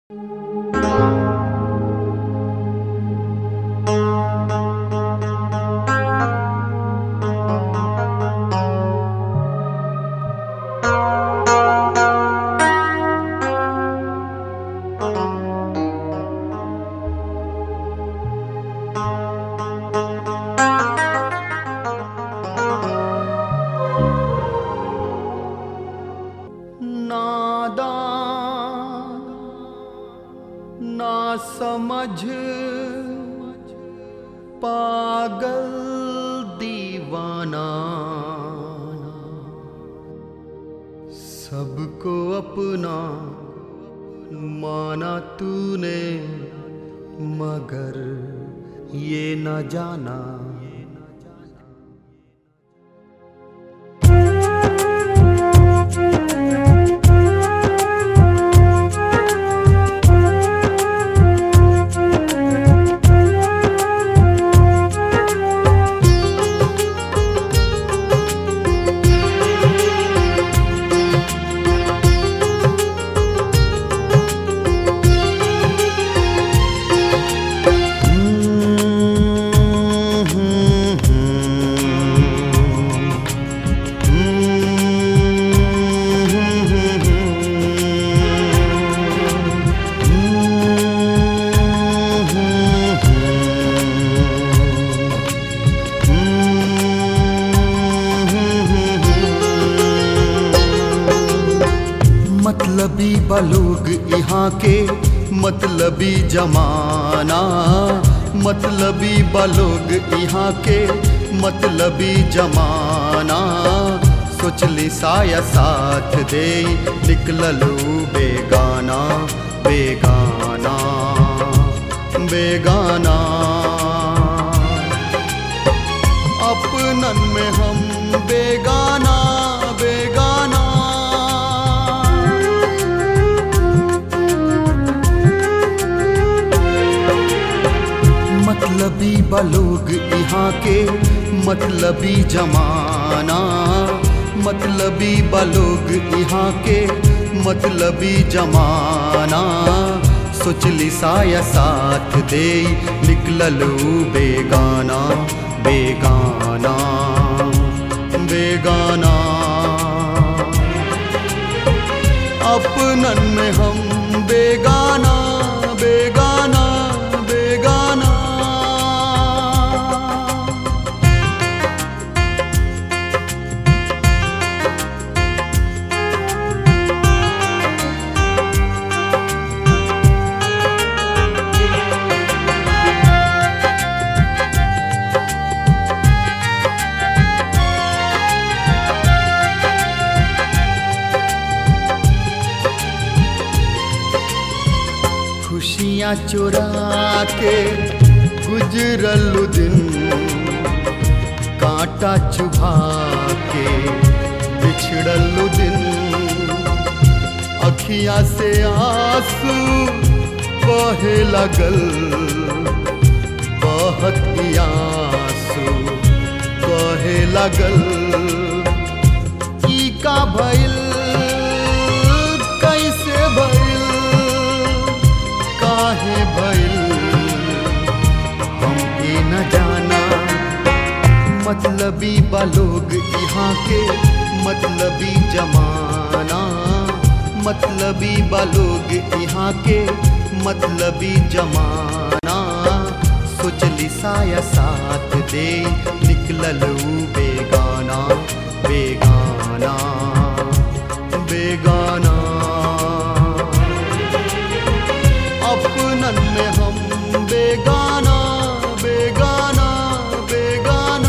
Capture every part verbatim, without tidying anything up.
ना समझ पागल दीवाना, सबको अपना माना तूने, मगर ये न जाना मतलबी बलोग यहाँ के, मतलबी जमाना, मतलबी बलोग यहाँ के, मतलबी जमाना। सोचली साया साथ दे, निकललू बेगाना बेगाना बेगाना। अपनन में हम बेगाना बेगाना। मतलबी बलोग यहाँ के, मतलबी जमाना, मतलबी बलोग यहाँ के, मतलबी जमाना। सोचली साया साथ दे, निकललू बेगाना बेगाना बेगाना। अपनन में हम बेगाना बेगाना बेगाना। खुशियाँ चुरा के गुजरलू दिन, कांटा चुभा के बिछड़लू दिन। अखियाँ से आंसू बहे लगल, बहत आंसू बहे लगल। ई का भइल कैसे भइल काहे भइल हम ये न जाना। मतलबी बलोग यहाँ के, मतलबी जमाना, मतलबी बलोग यहाँ के, मतलबी जमाना। सोचली साया साथ दे, निकललू बेगाना बेगाना बेगाना। अपनन में हम बेगाना बेगाना बेगाना।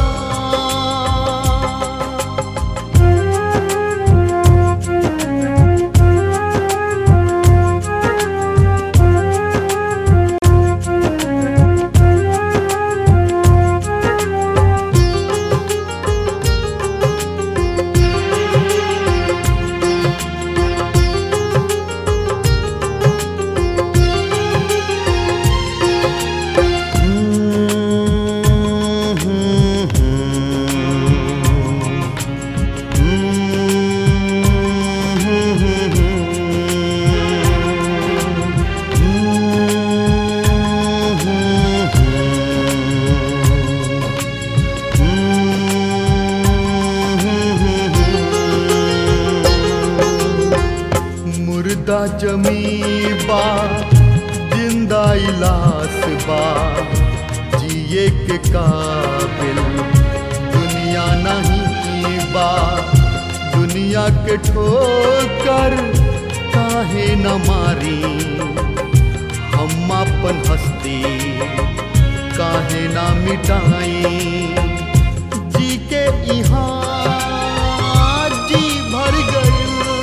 जख्मी बा जिंदा इलास बा जिए के काबिल दुनिया नहीं बा। दुनिया के ठोकर काहे न मारी हम अपन हस्ती काहे ना मिटाई। जी के यहाँ जी भर गई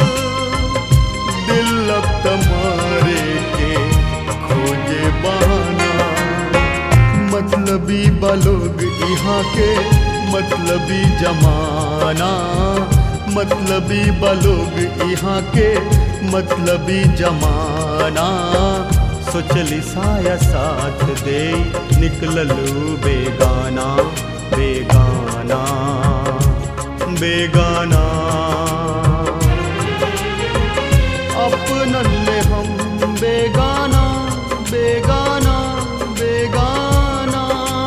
दिल अब तुम्हारे के खोजे बहाना। मतलबी बलोग यहाँ के मतलबी जमाना। मतलबी बलोग यहाँ के मतलबी जमाना। सोचली साया साथ दे निकललू बेगाना बेगाना बेगाना। अपनन में हम बेगाना बेगाना बेगाना।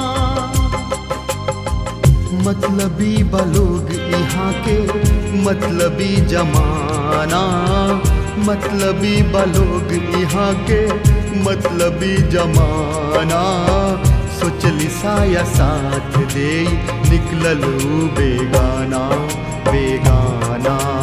मतलबी बलोग यहाँ के मतलबी जमाना। मतलबी बलोग यहाँ के मतलबी जमाना। सोचली साया साथ दे निकललू बेगाना बेगाना।